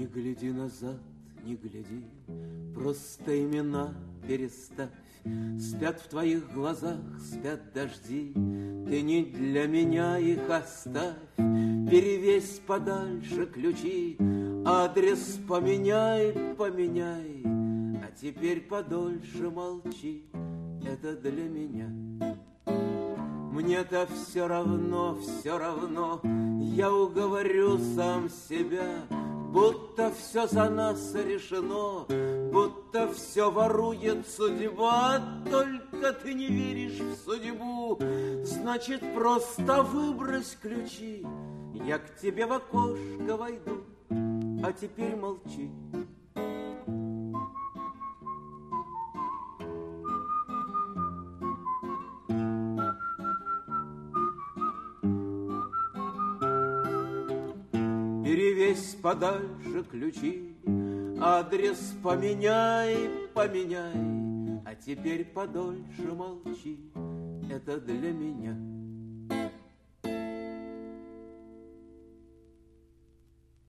Не гляди назад, не гляди, просто имена переставь. Спят в твоих глазах, спят дожди, ты не для меня их оставь. Перевесь подальше ключи, адрес поменяй, поменяй. А теперь подольше молчи, это для меня. Мне-то все равно, я уговорю сам себя, будто все за нас решено, будто все ворует судьба. Только ты не веришь в судьбу, значит, просто выбрось ключи. Я к тебе в окошко войду, а теперь молчи. Перевесь подальше ключи, адрес поменяй, поменяй. А теперь подольше молчи, это для меня.